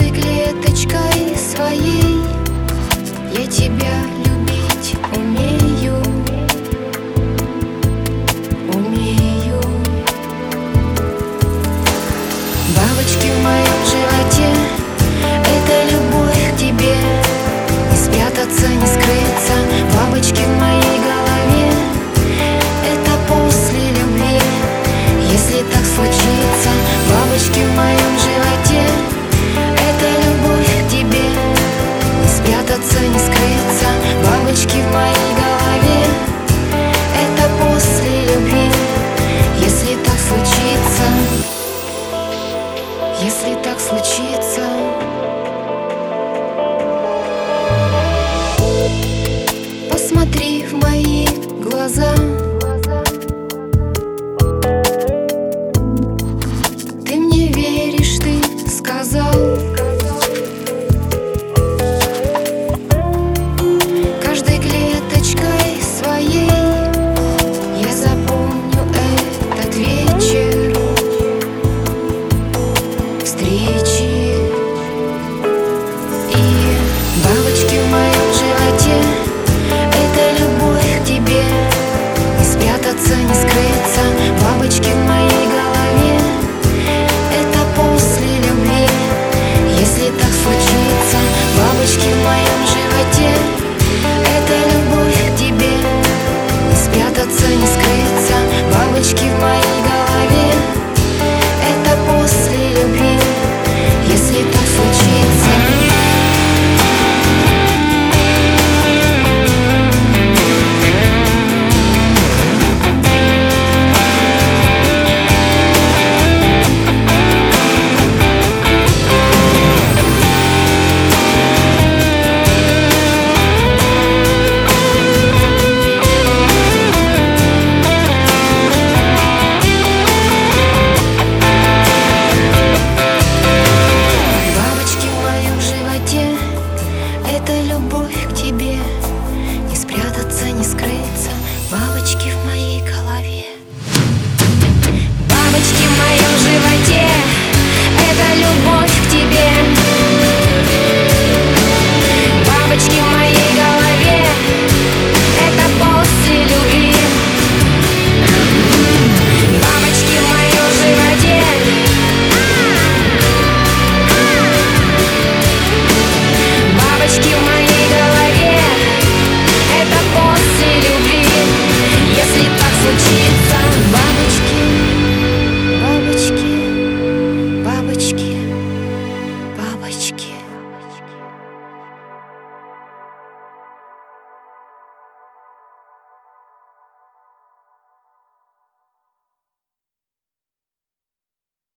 Каждой клеточкой своей я тебя любить умею, умею. Бабочки в моем животе — это любовь к тебе. Не спрятаться, не скрыться. Бабочки в моей голове — это после любви. Если так случится, бабочки в моем животе — это любовь к тебе. Не спрятаться, не скрыться. Бабочки в моей голове — это после любви. Если так случится, если так случится. Посмотри в мои глаза,